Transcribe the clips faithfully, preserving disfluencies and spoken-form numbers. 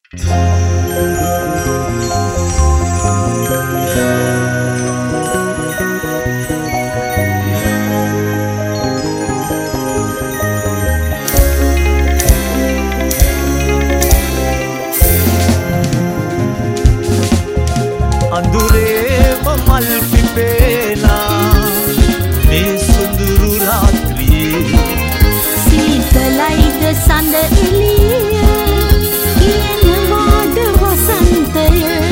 අඳුරේම මල් පිපේනා මේ සුඳුරු රාත්‍රියේ සීතලයිද සඳ එළිය කියනවාද වසන්තය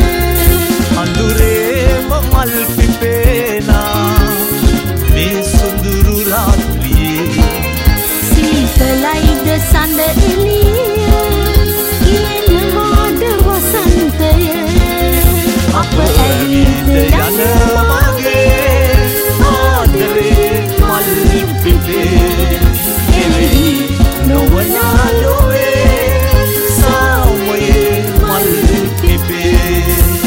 අඳුරේම මල් පිපේනා මේ සුඳුරු රාත්‍රියේ සීතලයිද සඳ එළිය කියනවාද වසන්තය අප ඇවිත් යන මගේ ආදරේ මල් පිපේ එවෙහි නොවනා ලොවේ සාමයේ මල් පිපේ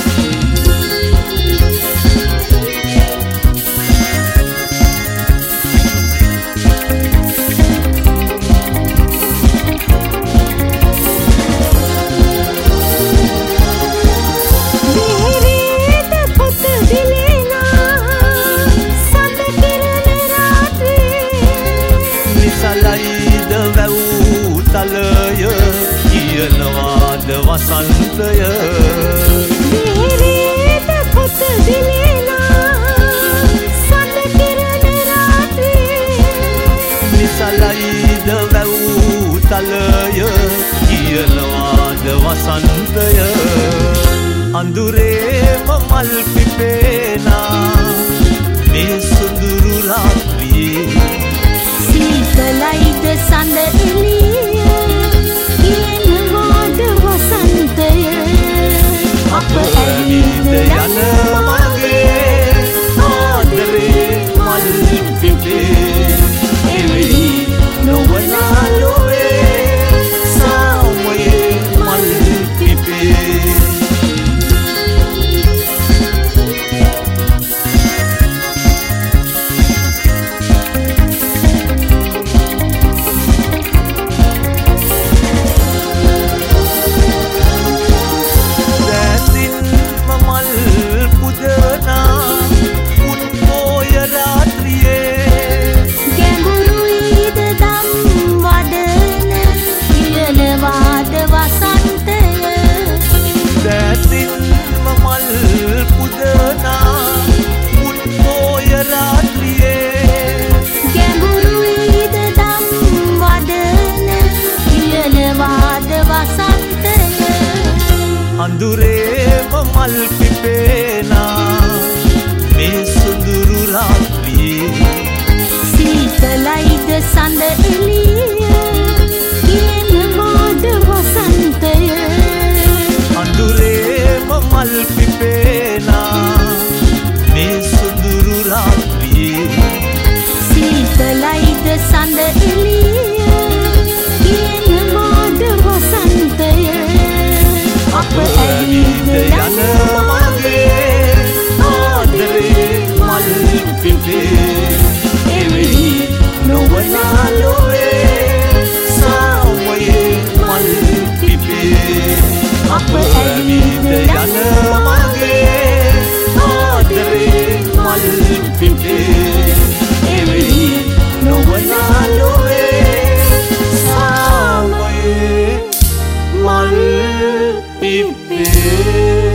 සලයිද වැවූ තලය කියනවාද වසන්තය මිහිරේද පොත දිලෙනා සඳ කිරණ රාත්‍රියේ නිසලයිද වැවූ තලය කියනවාද වසන්තය අඳුරේම මල් පිපේනා මේ සුඳුරු රාත්‍රියේ සීතලයිද සඳ එළිය කියනවාද වසන්තය අප ඇවිත් යන මගේ ආදරේ මල් පිපේ එවෙහි නොවනා ලොවේ සාමයේ මල් පිපේ අඳුරේම මල් පිපේනා මේ සුඳුරු රාත්‍රියේ සීතලයිද සඳ එළිය කියනවාද වසන්තය අඳුරේම මල් පිපේනා මේ සුඳුරු රාත්‍රියේ සීතලයිද සඳ එළිය කියනවාද වසන්තය අප ඇවිත් යන මගේ ආදරේ මල් පිපේ එවෙහි නොවනා ලොවේ සාමයේ මල් පිපේ අප ඇවිත් යන මගේ ආදරේ මල් පිපේ එවෙහි නොවනා ලොවේ සාමයේ මල් පිපේ